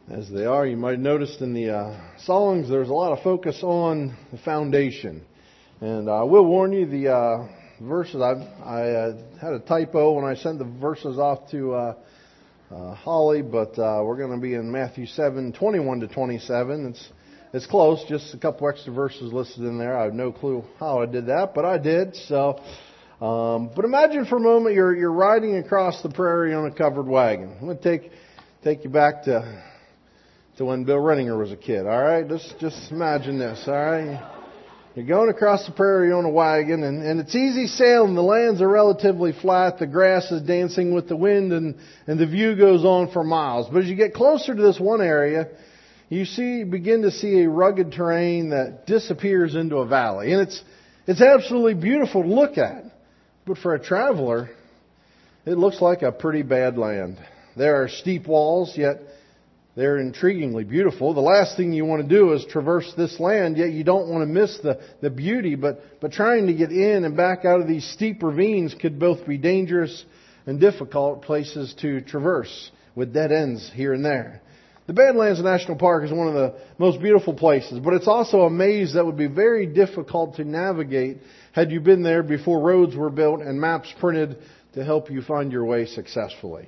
as they are. You might have noticed in the songs there's a lot of focus on the foundation. And I will warn you, the verses, I had a typo when I sent the verses off to Holly, but we're going to be in Matthew 7:21 to 27. It's close, just a couple extra verses listed in there. I have no clue how I did that, but I did. So, but imagine for a moment you're riding across the prairie on a covered wagon. I'm going to take you back to when Bill Renninger was a kid. All right, just imagine this. All right, you're going across the prairie on a wagon, and it's easy sailing. The lands are relatively flat. The grass is dancing with the wind, and the view goes on for miles. But as you get closer to this one area, you begin to see a rugged terrain that disappears into a valley, and it's absolutely beautiful to look at. But for a traveler, it looks like a pretty bad land. There are steep walls, yet they're intriguingly beautiful. The last thing you want to do is traverse this land, yet you don't want to miss the beauty. But trying to get in and back out of these steep ravines could both be dangerous and difficult places to traverse, with dead ends here and there. The Badlands National Park is one of the most beautiful places, but it's also a maze that would be very difficult to navigate had you been there before roads were built and maps printed to help you find your way successfully.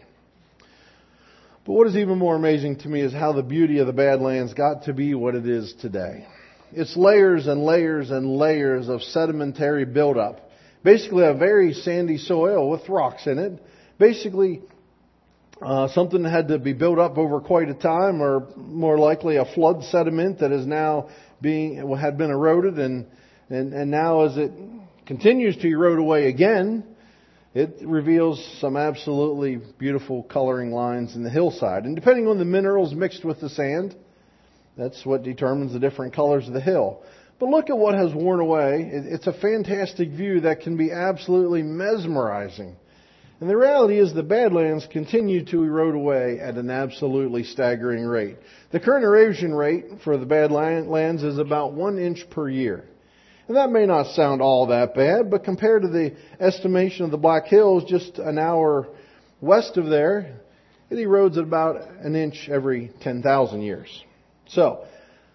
But what is even more amazing to me is how the beauty of the Badlands got to be what it is today. It's layers and layers and layers of sedimentary buildup. Basically a very sandy soil with rocks in it. Basically something that had to be built up over quite a time, or more likely a flood sediment that is now had been eroded, and now as it continues to erode away again, it reveals some absolutely beautiful coloring lines in the hillside. And depending on the minerals mixed with the sand, that's what determines the different colors of the hill. But look at what has worn away. It's a fantastic view that can be absolutely mesmerizing. And the reality is the Badlands continue to erode away at an absolutely staggering rate. The current erosion rate for the Badlands is about 1 inch per year. And that may not sound all that bad, but compared to the estimation of the Black Hills just an hour west of there, it erodes at about 1 inch every 10,000 years. So,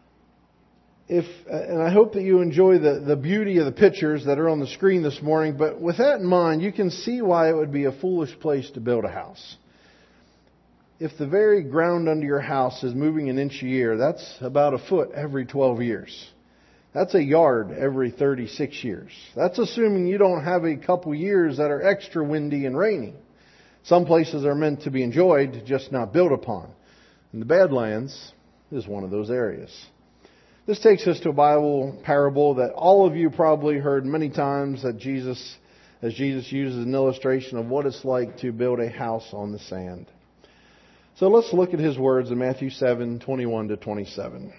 and I hope that you enjoy the beauty of the pictures that are on the screen this morning, but with that in mind, you can see why it would be a foolish place to build a house. If the very ground under your house is moving 1 inch a year, that's about a foot every 12 years. That's a yard every 36 years. That's assuming you don't have a couple years that are extra windy and rainy. Some places are meant to be enjoyed, just not built upon. And the Badlands is one of those areas. This takes us to a Bible parable that all of you probably heard many times as Jesus uses an illustration of what it's like to build a house on the sand. So let's look at his words in Matthew 7:21 to 27.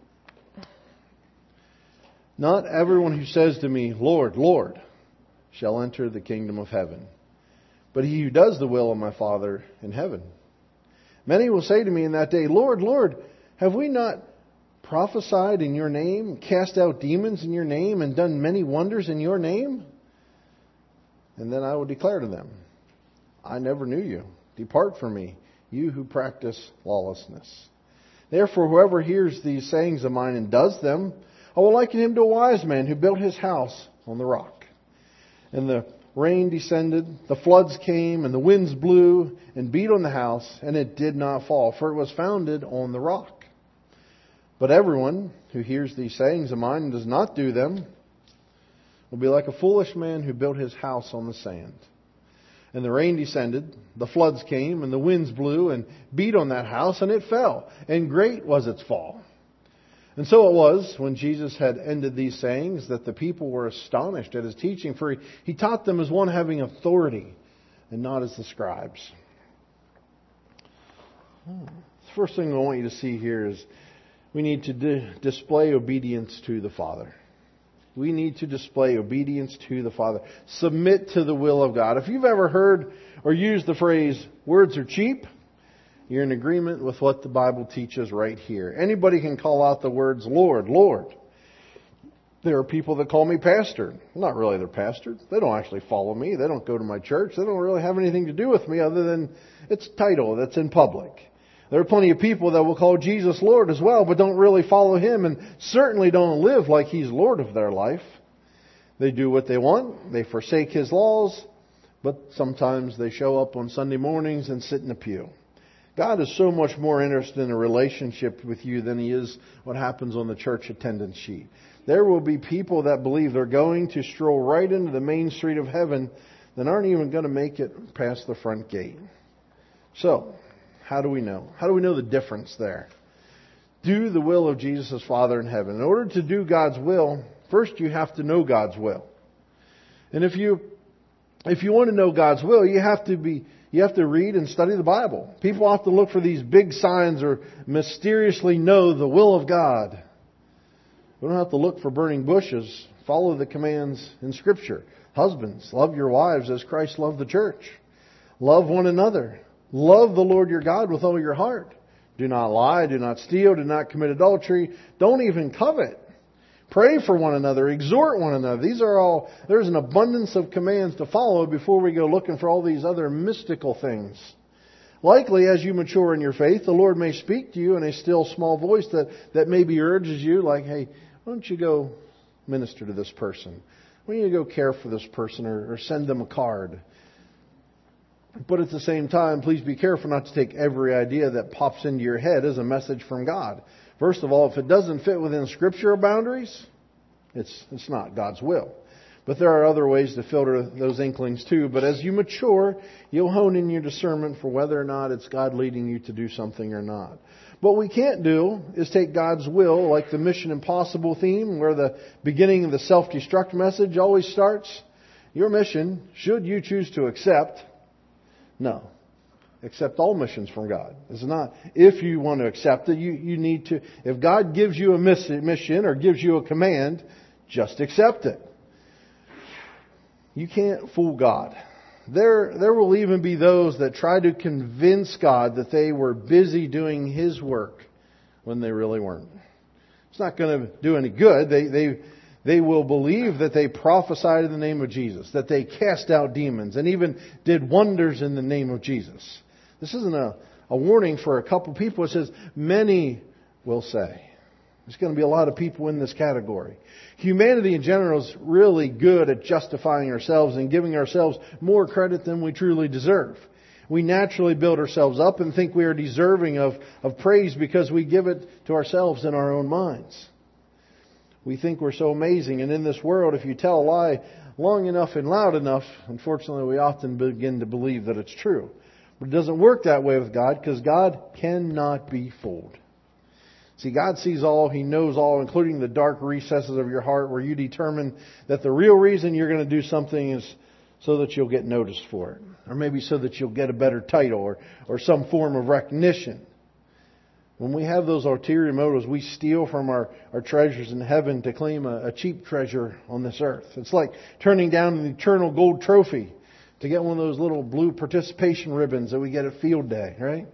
Not everyone who says to me, Lord, Lord, shall enter the kingdom of heaven, but he who does the will of my Father in heaven. Many will say to me in that day, Lord, Lord, have we not prophesied in your name, cast out demons in your name, and done many wonders in your name? And then I will declare to them, I never knew you. Depart from me, you who practice lawlessness. Therefore, whoever hears these sayings of mine and does them, I will liken him to a wise man who built his house on the rock. And the rain descended, the floods came, and the winds blew and beat on the house, and it did not fall, for it was founded on the rock. But everyone who hears these sayings of mine and does not do them will be like a foolish man who built his house on the sand. And the rain descended, the floods came, and the winds blew and beat on that house, and it fell, and great was its fall. And so it was, when Jesus had ended these sayings, that the people were astonished at his teaching, for he taught them as one having authority and not as the scribes. The first thing I want you to see here is we need to display obedience to the Father. We need to display obedience to the Father. Submit to the will of God. If you've ever heard or used the phrase, words are cheap, you're in agreement with what the Bible teaches right here. Anybody can call out the words, Lord, Lord. There are people that call me pastor. Not really their pastor. They don't actually follow me. They don't go to my church. They don't really have anything to do with me other than it's a title that's in public. There are plenty of people that will call Jesus Lord as well, but don't really follow Him and certainly don't live like He's Lord of their life. They do what they want. They forsake His laws, but sometimes they show up on Sunday mornings and sit in the pew. God is so much more interested in a relationship with you than He is what happens on the church attendance sheet. There will be people that believe they're going to stroll right into the main street of heaven that aren't even going to make it past the front gate. So, how do we know? How do we know the difference there? Do the will of Jesus as Father in heaven. In order to do God's will, first you have to know God's will. And if you want to know God's will, you have to read and study the Bible. People have to look for these big signs or mysteriously know the will of God. We don't have to look for burning bushes. Follow the commands in Scripture. Husbands, love your wives as Christ loved the church. Love one another. Love the Lord your God with all your heart. Do not lie, do not steal, do not commit adultery. Don't even covet. Pray for one another, exhort one another. There's an abundance of commands to follow before we go looking for all these other mystical things. Likely, as you mature in your faith, the Lord may speak to you in a still small voice that maybe urges you, like, hey, why don't you go minister to this person? Why don't you go care for this person or send them a card? But at the same time, please be careful not to take every idea that pops into your head as a message from God. First of all, if it doesn't fit within scriptural boundaries, it's not God's will. But there are other ways to filter those inklings too. But as you mature, you'll hone in your discernment for whether or not it's God leading you to do something or not. What we can't do is take God's will, like the Mission Impossible theme, where the beginning of the self-destruct message always starts. Your mission, should you choose to accept, no. Accept all missions from God. It's not if you want to accept it. You need to. If God gives you a mission or gives you a command, just accept it. You can't fool God. There will even be those that try to convince God that they were busy doing His work when they really weren't. It's not going to do any good. They will believe that they prophesied in the name of Jesus, that they cast out demons, and even did wonders in the name of Jesus. This isn't a warning for a couple people. It says, many will say. There's going to be a lot of people in this category. Humanity in general is really good at justifying ourselves and giving ourselves more credit than we truly deserve. We naturally build ourselves up and think we are deserving of praise because we give it to ourselves in our own minds. We think we're so amazing, and in this world, if you tell a lie long enough and loud enough, unfortunately we often begin to believe that it's true. But it doesn't work that way with God, because God cannot be fooled. See, God sees all, He knows all, including the dark recesses of your heart, where you determine that the real reason you're going to do something is so that you'll get noticed for it. Or maybe so that you'll get a better title or some form of recognition. When we have those ulterior motives, we steal from our treasures in heaven to claim a cheap treasure on this earth. It's like turning down an eternal gold trophy to get one of those little blue participation ribbons that we get at field day, right?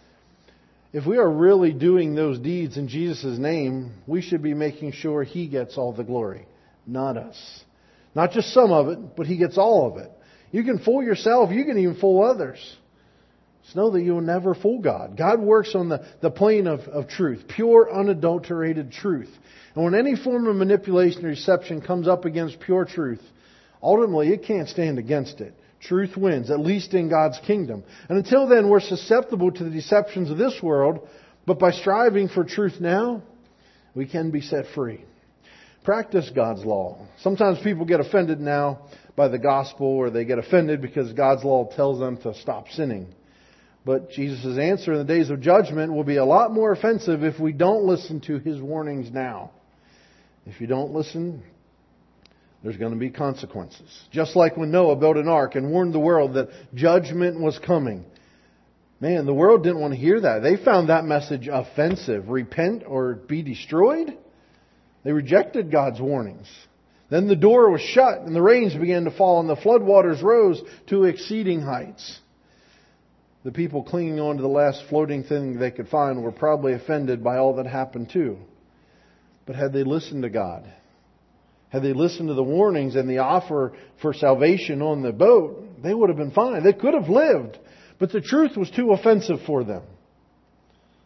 If we are really doing those deeds in Jesus' name, we should be making sure He gets all the glory, not us. Not just some of it, but He gets all of it. You can fool yourself. You can even fool others. Just know that you will never fool God. God works on the plane of truth, pure, unadulterated truth. And when any form of manipulation or deception comes up against pure truth, ultimately it can't stand against it. Truth wins, at least in God's kingdom. And until then, we're susceptible to the deceptions of this world. But by striving for truth now, we can be set free. Practice God's law. Sometimes people get offended now by the gospel, or they get offended because God's law tells them to stop sinning. But Jesus' answer in the days of judgment will be a lot more offensive if we don't listen to His warnings now. If you don't listen, there's going to be consequences. Just like when Noah built an ark and warned the world that judgment was coming. Man, the world didn't want to hear that. They found that message offensive. Repent or be destroyed. They rejected God's warnings. Then the door was shut and the rains began to fall and the floodwaters rose to exceeding heights. The people clinging on to the last floating thing they could find were probably offended by all that happened too. But had they listened to God, had they listened to the warnings and the offer for salvation on the boat, they would have been fine. They could have lived. But the truth was too offensive for them.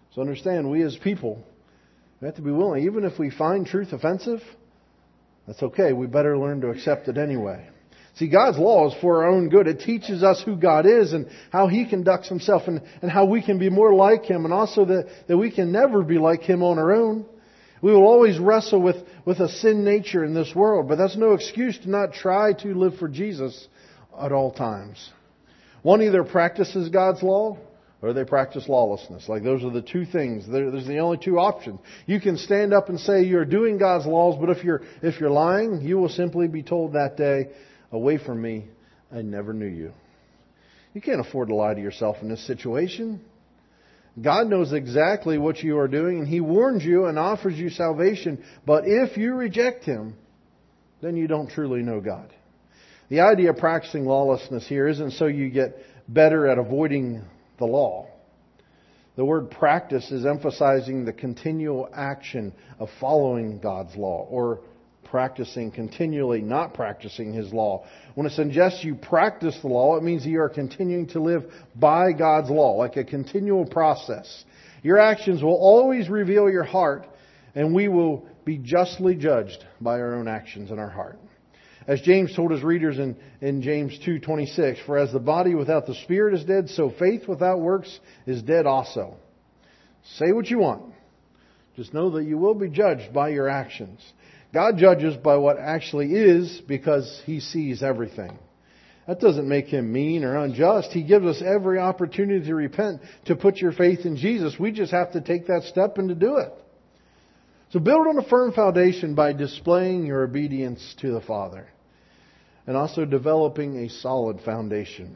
So understand, we as people, we have to be willing. Even if we find truth offensive, that's okay. We better learn to accept it anyway. See, God's law is for our own good. It teaches us who God is and how He conducts Himself and how we can be more like Him, and also that we can never be like Him on our own. We will always wrestle with a sin nature in this world, but that's no excuse to not try to live for Jesus at all times. One either practices God's law or they practice lawlessness. Like those are the two things. There's the only two options. You can stand up and say you're doing God's laws, but if you're lying, you will simply be told that day, "Away from me, I never knew you." You can't afford to lie to yourself in this situation. God knows exactly what you are doing, and He warns you and offers you salvation. But if you reject Him, then you don't truly know God. The idea of practicing lawlessness here isn't so you get better at avoiding the law. The word practice is emphasizing the continual action of following God's law, or practicing continually not practicing His law. When it suggests you practice the law, it means you are continuing to live by God's law, like a continual process. Your actions will always reveal your heart, and we will be justly judged by our own actions in our heart. As James told his readers in James 2:26, "For as the body without the Spirit is dead, so faith without works is dead also." Say what you want. Just know that you will be judged by your actions. God judges by what actually is because He sees everything. That doesn't make Him mean or unjust. He gives us every opportunity to repent, to put your faith in Jesus. We just have to take that step and to do it. So build on a firm foundation by displaying your obedience to the Father, and also developing a solid foundation.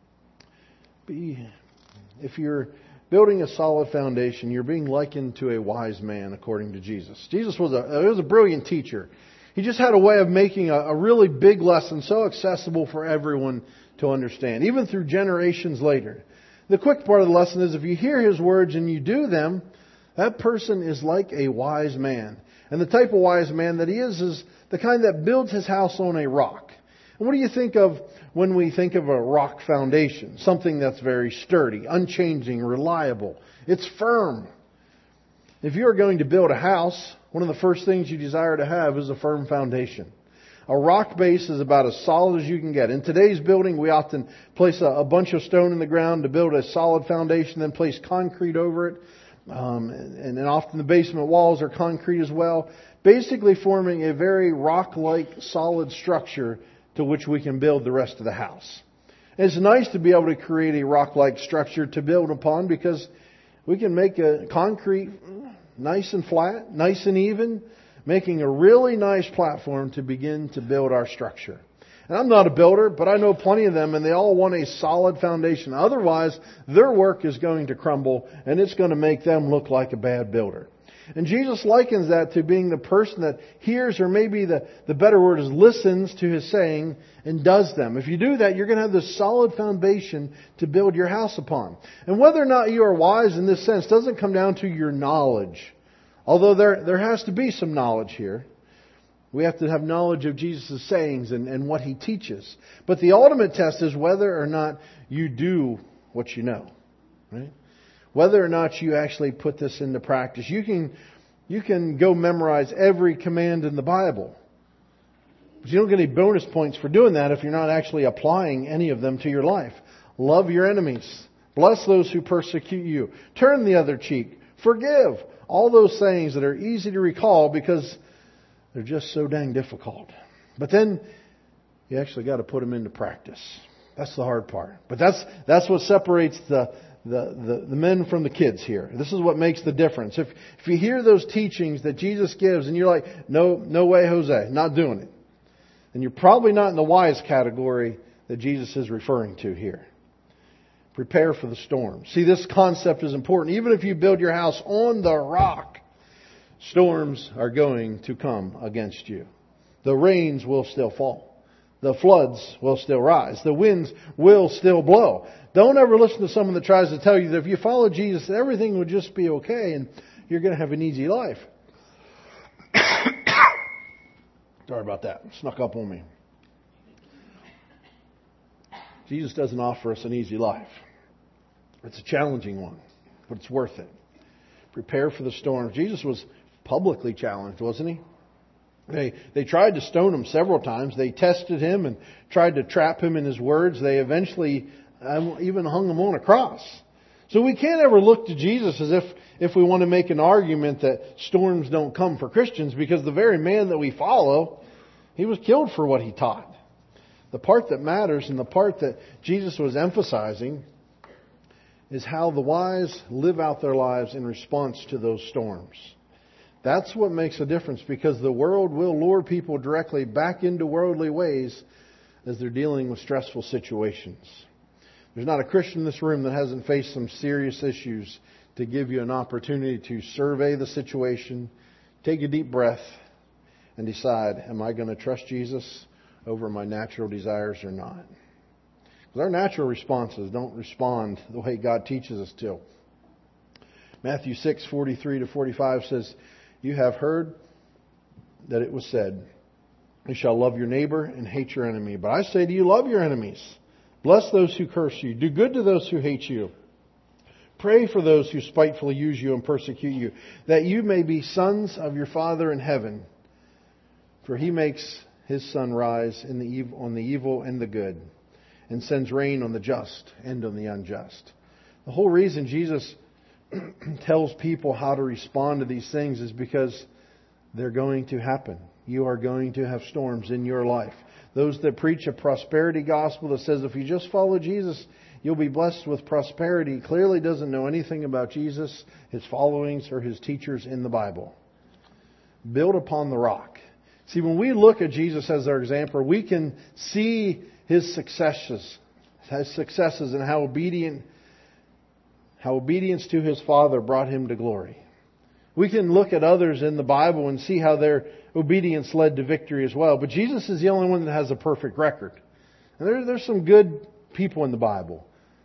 If you're building a solid foundation, you're being likened to a wise man, according to Jesus. Jesus was a brilliant teacher. He just had a way of making a really big lesson so accessible for everyone to understand, even through generations later. The quick part of the lesson is if you hear His words and you do them, that person is like a wise man. And the type of wise man that he is the kind that builds his house on a rock. And what do you think of when we think of a rock foundation? Something that's very sturdy, unchanging, reliable. It's firm. If you're going to build a house, one of the first things you desire to have is a firm foundation. A rock base is about as solid as you can get. In today's building, we often place a bunch of stone in the ground to build a solid foundation, then place concrete over it. And then often the basement walls are concrete as well, basically forming a very rock-like solid structure to which we can build the rest of the house. And it's nice to be able to create a rock-like structure to build upon because we can make a concrete nice and flat, nice and even, making a really nice platform to begin to build our structure. And I'm not a builder, but I know plenty of them, and they all want a solid foundation. Otherwise, their work is going to crumble, and it's going to make them look like a bad builder. And Jesus likens that to being the person that hears, or maybe the better word is listens to His saying and does them. If you do that, you're going to have this solid foundation to build your house upon. And whether or not you are wise in this sense doesn't come down to your knowledge. Although there has to be some knowledge here. We have to have knowledge of Jesus' sayings and what He teaches. But the ultimate test is whether or not you do what you know. Right? Whether or not you actually put this into practice. You can go memorize every command in the Bible. But you don't get any bonus points for doing that if you're not actually applying any of them to your life. Love your enemies. Bless those who persecute you. Turn the other cheek. Forgive. All those sayings that are easy to recall because they're just so dang difficult. But then you actually got to put them into practice. That's the hard part. But that's what separates the men from the kids here. This is what makes the difference. If you hear those teachings that Jesus gives and you're like, no way, Jose, not doing it, then you're probably not in the wise category that Jesus is referring to here. Prepare for the storm. See, this concept is important. Even if you build your house on the rock, storms are going to come against you. The rains will still fall. The floods will still rise. The winds will still blow. Don't ever listen to someone that tries to tell you that if you follow Jesus, everything will just be okay and you're going to have an easy life. Sorry about that. It snuck up on me. Jesus doesn't offer us an easy life. It's a challenging one, but it's worth it. prepare for the storm. Jesus was publicly challenged, wasn't he? They tried to stone him several times. They tested him and tried to trap him in his words. They eventually even hung him on a cross. So we can't ever look to Jesus as if we want to make an argument that storms don't come for Christians, because the very man that we follow, he was killed for what he taught. The part that matters and the part that Jesus was emphasizing is how the wise live out their lives in response to those storms. That's what makes a difference, because the world will lure people directly back into worldly ways as they're dealing with stressful situations. There's not a Christian in this room that hasn't faced some serious issues to give you an opportunity to survey the situation, take a deep breath, and decide, am I going to trust Jesus over my natural desires or not? Because our natural responses don't respond the way God teaches us to. Matthew 6:43-45 says, you have heard that it was said, you shall love your neighbor and hate your enemy. But I say to you, love your enemies. Bless those who curse you. Do good to those who hate you. Pray for those who spitefully use you and persecute you, that you may be sons of your Father in heaven. For He makes His sun rise on the evil and the good, and sends rain on the just and on the unjust. The whole reason Jesus tells people how to respond to these things is because they're going to happen. You are going to have storms in your life. Those that preach a prosperity gospel that says if you just follow Jesus, you'll be blessed with prosperity, clearly doesn't know anything about Jesus, His followings, or His teachers in the Bible. Build upon the rock. See, when we look at Jesus as our example, we can see His successes and how obedience to His Father brought Him to glory. We can look at others in the Bible and see how their obedience led to victory as well. But Jesus is the only one that has a perfect record. And there's some good people in the Bible,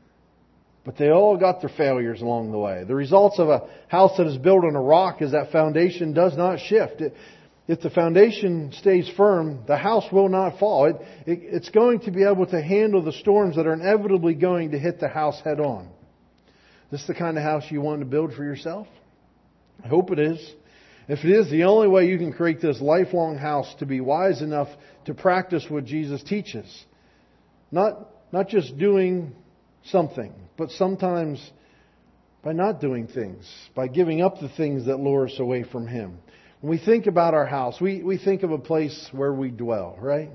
but they all got their failures along the way. The results of a house that is built on a rock is that foundation does not shift. If the foundation stays firm, the house will not fall. It's going to be able to handle the storms that are inevitably going to hit the house head on. Is this the kind of house you want to build for yourself? I hope it is. If it is, the only way you can create this lifelong house to be wise enough to practice what Jesus teaches. Not just doing something, but sometimes by not doing things, by giving up the things that lure us away from Him. When we think about our house, we think of a place where we dwell, right?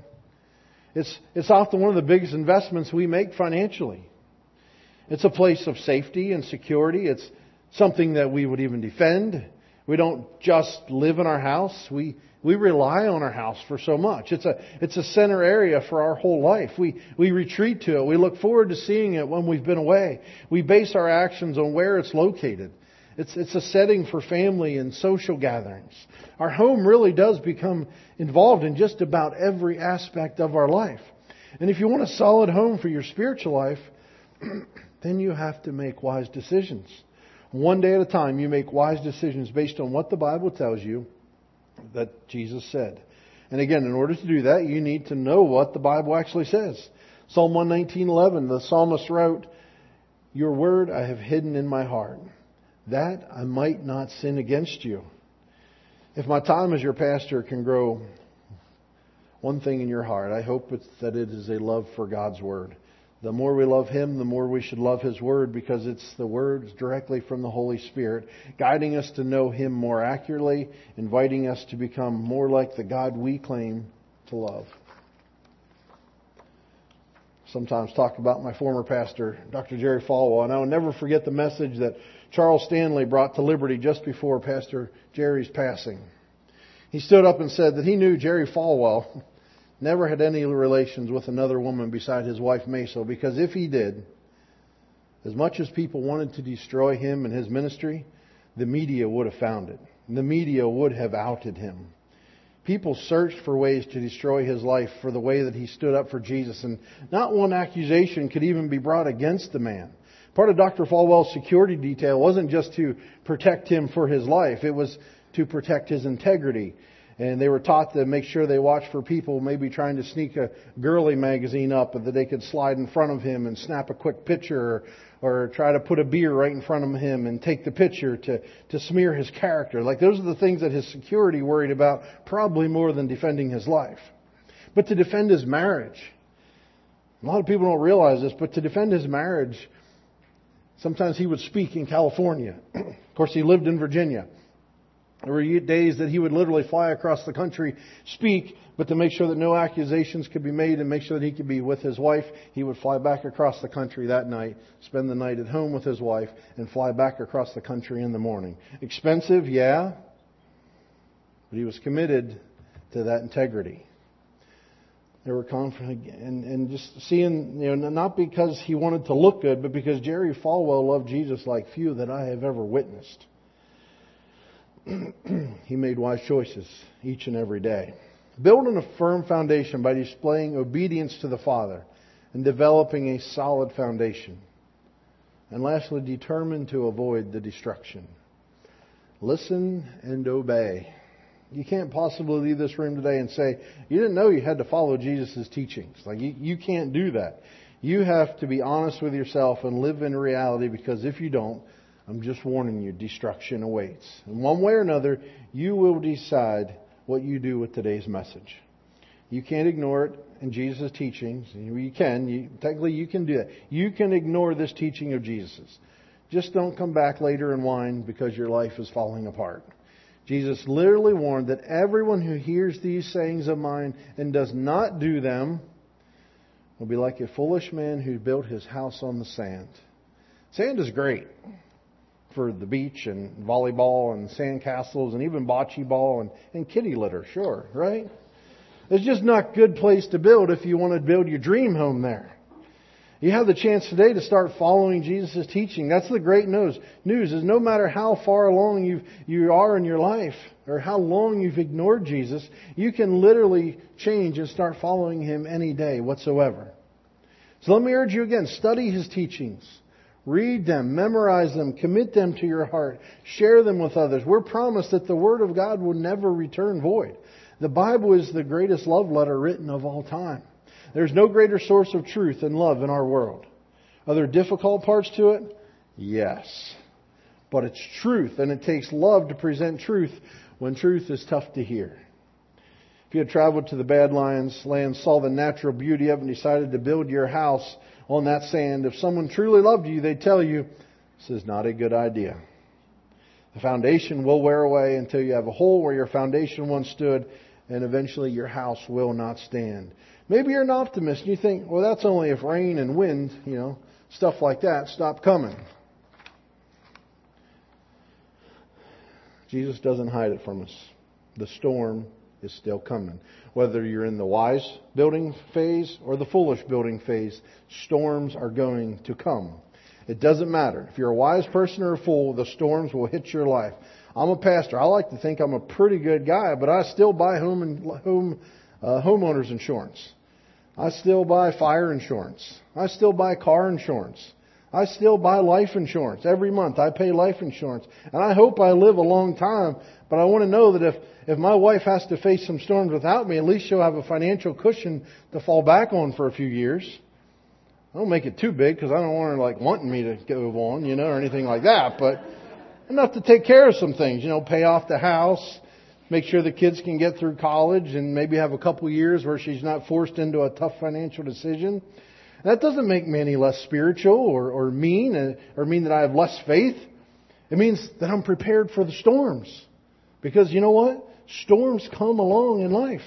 It's often one of the biggest investments we make financially. It's a place of safety and security. It's something that we would even defend. We don't just live in our house. We rely on our house for so much. It's a center area for our whole life. We retreat to it. We look forward to seeing it when we've been away. We base our actions on where it's located. It's a setting for family and social gatherings. Our home really does become involved in just about every aspect of our life. And if you want a solid home for your spiritual life, then you have to make wise decisions. One day at a time, you make wise decisions based on what the Bible tells you that Jesus said. And again, in order to do that, you need to know what the Bible actually says. Psalm 119:11, the psalmist wrote, "Your word I have hidden in my heart, that I might not sin against you." If my time as your pastor can grow one thing in your heart, I hope that it is a love for God's word. The more we love Him, the more we should love His Word, because it's the words directly from the Holy Spirit, guiding us to know Him more accurately, inviting us to become more like the God we claim to love. Sometimes talk about my former pastor, Dr. Jerry Falwell, and I will never forget the message that Charles Stanley brought to Liberty just before Pastor Jerry's passing. He stood up and said that he knew Jerry Falwell never had any relations with another woman beside his wife Meso, because if he did, as much as people wanted to destroy him and his ministry, the media would have found it. The media would have outed him. People searched for ways to destroy his life for the way that he stood up for Jesus, and not one accusation could even be brought against the man. Part of Dr. Falwell's security detail wasn't just to protect him for his life, it was to protect his integrity. And they were taught to make sure they watched for people maybe trying to sneak a girly magazine up, and that they could slide in front of him and snap a quick picture, or try to put a beer right in front of him and take the picture to smear his character. Like, those are the things that his security worried about, probably more than defending his life. But to defend his marriage, a lot of people don't realize this, but to defend his marriage, sometimes he would speak in California. Of course, he lived in Virginia. There were days that he would literally fly across the country, speak, but to make sure that no accusations could be made and make sure that he could be with his wife, he would fly back across the country that night, spend the night at home with his wife, and fly back across the country in the morning. Expensive, yeah, but he was committed to that integrity. There were conflict, and just seeing, not because he wanted to look good, but because Jerry Falwell loved Jesus like few that I have ever witnessed. He made wise choices each and every day. Building a firm foundation by displaying obedience to the Father and developing a solid foundation. And lastly, determined to avoid the destruction. Listen and obey. You can't possibly leave this room today and say, you didn't know you had to follow Jesus' teachings. Like, you can't do that. You have to be honest with yourself and live in reality, because if you don't, I'm just warning you, destruction awaits. In one way or another, you will decide what you do with today's message. You can't ignore it in Jesus' teachings. You can. Technically, you can do that. You can ignore this teaching of Jesus. Just don't come back later and whine because your life is falling apart. Jesus literally warned that everyone who hears these sayings of mine and does not do them will be like a foolish man who built his house on the sand. Sand is great for the beach and volleyball and sand castles and even bocce ball and kitty litter, sure, right? It's just not a good place to build if you want to build your dream home there. You have the chance today to start following Jesus' teaching. That's the great news is no matter how far along you are in your life or how long you've ignored Jesus, you can literally change and start following Him any day whatsoever. So let me urge you again, study His teachings. Read them, memorize them, commit them to your heart, share them with others. We're promised that the Word of God will never return void. The Bible is the greatest love letter written of all time. There's no greater source of truth and love in our world. Are there difficult parts to it? Yes. But it's truth, and it takes love to present truth when truth is tough to hear. If you had traveled to the Badlands land, saw the natural beauty of it, and decided to build your house on that sand, if someone truly loved you, they'd tell you, this is not a good idea. The foundation will wear away until you have a hole where your foundation once stood, and eventually your house will not stand. Maybe you're an optimist and you think, well, that's only if rain and wind, stuff like that, stop coming. Jesus doesn't hide it from us. The storm is still coming. Whether you're in the wise building phase or the foolish building phase, storms are going to come. It doesn't matter. If you're a wise person or a fool, the storms will hit your life. I'm a pastor. I like to think I'm a pretty good guy, but I still buy homeowners insurance. I still buy fire insurance. I still buy car insurance. I still buy life insurance. Every month I pay life insurance. And I hope I live a long time, but I want to know that if my wife has to face some storms without me, at least she'll have a financial cushion to fall back on for a few years. I don't make it too big because I don't want her wanting me to go on, or anything like that, but enough to take care of some things, pay off the house, make sure the kids can get through college, and maybe have a couple years where she's not forced into a tough financial decision. That doesn't make me any less spiritual or mean that I have less faith. It means that I'm prepared for the storms. Because you know what? Storms come along in life.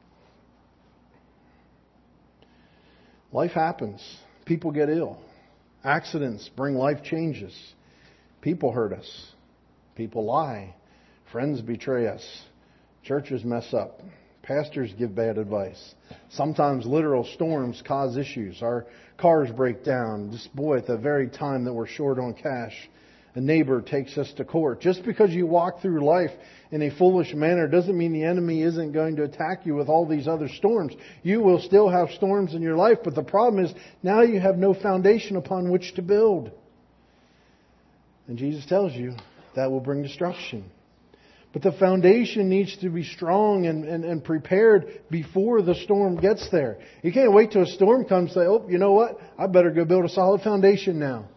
Life happens. People get ill. Accidents bring life changes. People hurt us. People lie. Friends betray us. Churches mess up. Pastors give bad advice. Sometimes literal storms cause issues. Our cars break down. Just at the very time that we're short on cash, a neighbor takes us to court. Just because you walk through life in a foolish manner doesn't mean the enemy isn't going to attack you with all these other storms. You will still have storms in your life, but the problem is now you have no foundation upon which to build. And Jesus tells you that will bring destruction. But the foundation needs to be strong and prepared before the storm gets there. You can't wait till a storm comes and say, oh, you know what? I better go build a solid foundation now.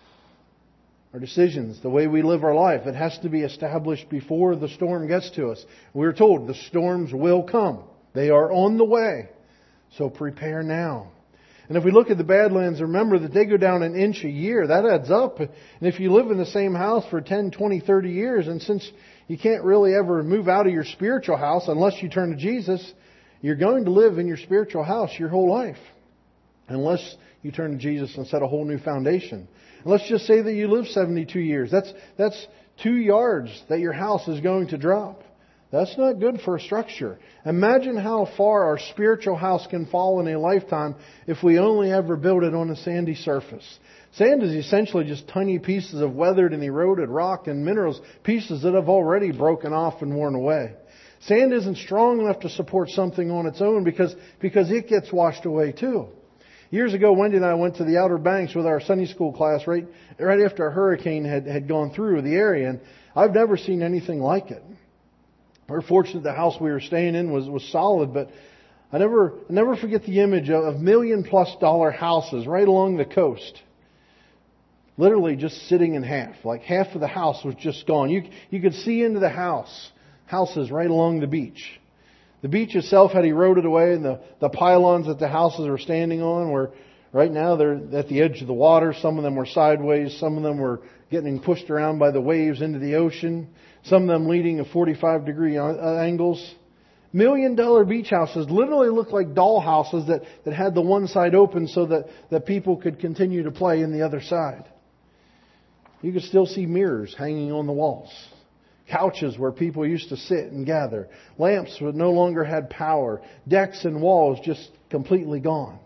Our decisions, the way we live our life, it has to be established before the storm gets to us. We're told the storms will come. They are on the way. So prepare now. And if we look at the Badlands, remember that they go down an inch a year. That adds up. And if you live in the same house for 10, 20, 30 years, and since you can't really ever move out of your spiritual house unless you turn to Jesus, you're going to live in your spiritual house your whole life. Unless you turn to Jesus and set a whole new foundation. And let's just say that you live 72 years. That's 2 yards that your house is going to drop. That's not good for a structure. Imagine how far our spiritual house can fall in a lifetime if we only ever build it on a sandy surface. Sand is essentially just tiny pieces of weathered and eroded rock and minerals, pieces that have already broken off and worn away. Sand isn't strong enough to support something on its own because it gets washed away too. Years ago, Wendy and I went to the Outer Banks with our Sunday school class right after a hurricane had gone through the area, and I've never seen anything like it. We're fortunate the house we were staying in was solid, but I never forget the image of $1 million+ houses right along the coast. Literally just sitting in half. Like half of the house was just gone. You could see into the houses right along the beach. The beach itself had eroded away, and the pylons that the houses were standing on were, right now they're at the edge of the water. Some of them were sideways. Some of them were getting pushed around by the waves into the ocean. Some of them leading at 45-degree angles. $1 million beach houses literally looked like doll houses that had the one side open so that people could continue to play in the other side. You could still see mirrors hanging on the walls. Couches where people used to sit and gather. Lamps that no longer had power. Decks and walls just completely gone.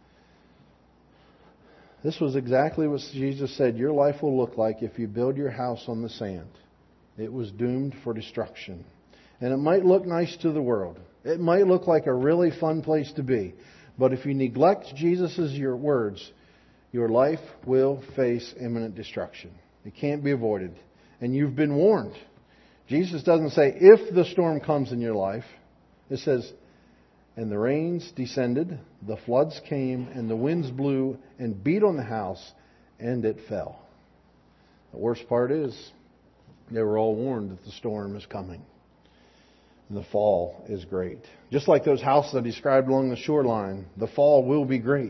This was exactly what Jesus said your life will look like if you build your house on the sand. It was doomed for destruction. And it might look nice to the world. It might look like a really fun place to be. But if you neglect Jesus' words, your life will face imminent destruction. It can't be avoided. And you've been warned. Jesus doesn't say if the storm comes in your life. It says, and the rains descended, the floods came, and the winds blew and beat on the house, and it fell. The worst part is, they were all warned that the storm is coming. And the fall is great. Just like those houses I described along the shoreline, the fall will be great.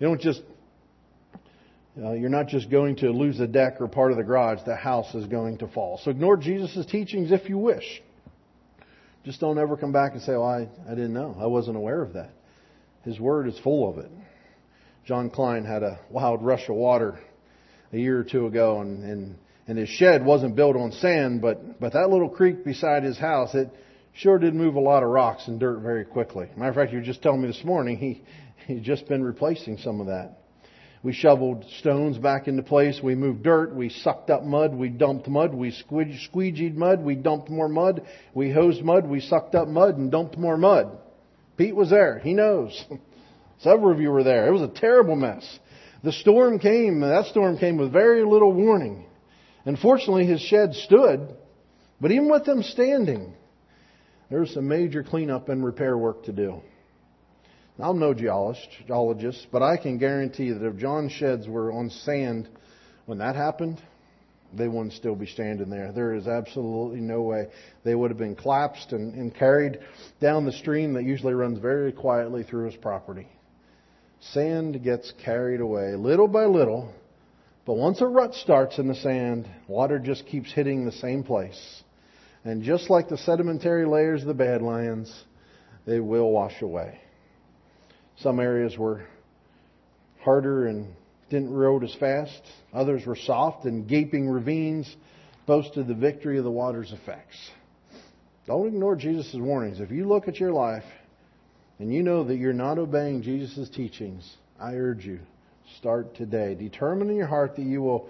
You're not just going to lose a deck or part of the garage. The house is going to fall. So ignore Jesus' teachings if you wish. Just don't ever come back and say, I didn't know. I wasn't aware of that. His Word is full of it. John Klein had a wild rush of water a year or two ago, and his shed wasn't built on sand, but that little creek beside his house, it sure did move a lot of rocks and dirt very quickly. Matter of fact, you were just telling me this morning, he'd just been replacing some of that. We shoveled stones back into place. We moved dirt. We sucked up mud. We dumped mud. We squeegeed mud. We dumped more mud. We hosed mud. We sucked up mud and dumped more mud. Pete was there. He knows. Several of you were there. It was a terrible mess. The storm came. That storm came with very little warning. Unfortunately, his shed stood. But even with them standing, there was some major cleanup and repair work to do. I'm no geologist, but I can guarantee that if John's sheds were on sand when that happened, they wouldn't still be standing there. There is absolutely no way. They would have been collapsed and carried down the stream that usually runs very quietly through his property. Sand gets carried away little by little, but once a rut starts in the sand, water just keeps hitting the same place. And just like the sedimentary layers of the Badlands, they will wash away. Some areas were harder and didn't erode as fast. Others were soft, and gaping ravines boasted the victory of the water's effects. Don't ignore Jesus' warnings. If you look at your life and you know that you're not obeying Jesus' teachings, I urge you, start today. Determine in your heart that you will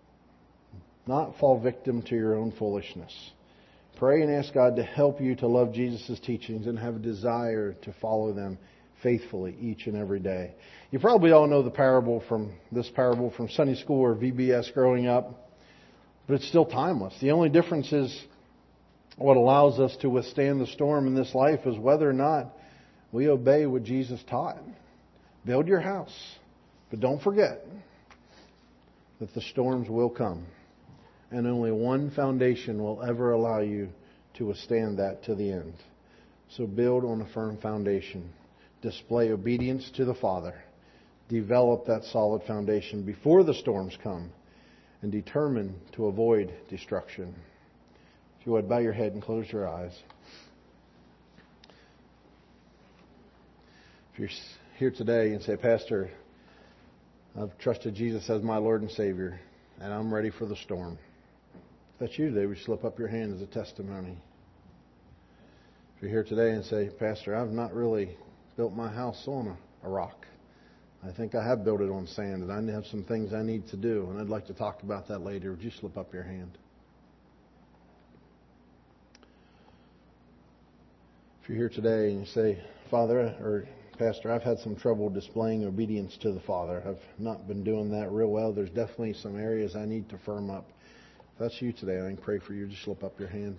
not fall victim to your own foolishness. Pray and ask God to help you to love Jesus' teachings and have a desire to follow them faithfully each and every day. You probably all know this parable from Sunday school or VBS growing up, but it's still timeless. The only difference is What allows us to withstand the storm in this life is whether or not we obey what Jesus taught. Build your house, but don't forget that the storms will come. And only one foundation will ever allow you to withstand that to the end. So build on a firm foundation. Display obedience to the Father. Develop that solid foundation before the storms come. And determine to avoid destruction. If you would, bow your head and close your eyes. If you're here today and say, Pastor, I've trusted Jesus as my Lord and Savior, and I'm ready for the storm. If that's you today, would you slip up your hand as a testimony? If you're here today and say, Pastor, I've not really built my house on a rock. I think I have built it on sand, and I have some things I need to do, and I'd like to talk about that later. Would you slip up your hand? If you're here today and you say, Father, or Pastor, I've had some trouble displaying obedience to the Father. I've not been doing that real well. There's definitely some areas I need to firm up. If that's you today, I can pray for you. Just slip up your hand.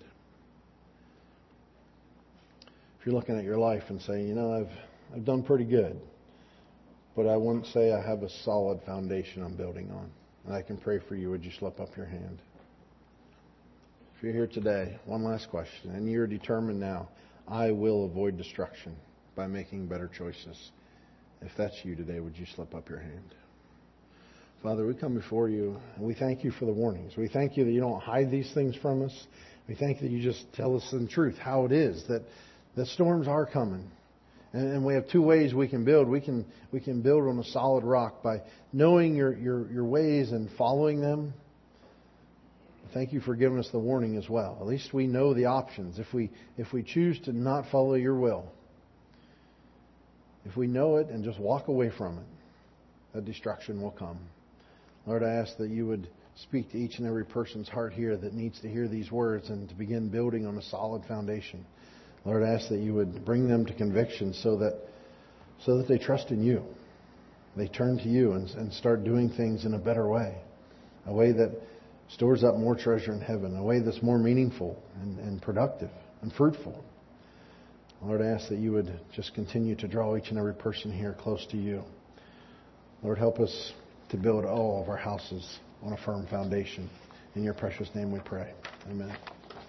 If you're looking at your life and saying, I've done pretty good, but I wouldn't say I have a solid foundation I'm building on, and I can pray for you. Would you slip up your hand? If you're here today, one last question, and you're determined now, I will avoid destruction by making better choices. If that's you today, would you slip up your hand? Father, we come before you and we thank you for the warnings. We thank you that you don't hide these things from us. We thank you that you just tell us in truth how it is, that the storms are coming. And we have two ways we can build. We can build on a solid rock by knowing your ways and following them. Thank you for giving us the warning as well. At least we know the options. If we choose to not follow your will, if we know it and just walk away from it, that destruction will come. Lord, I ask that you would speak to each and every person's heart here that needs to hear these words and to begin building on a solid foundation. Lord, I ask that you would bring them to conviction so that they trust in you. They turn to you and start doing things in a better way. A way that stores up more treasure in heaven. A way that's more meaningful and productive and fruitful. Lord, I ask that you would just continue to draw each and every person here close to you. Lord, help us to build all of our houses on a firm foundation. In your precious name we pray. Amen.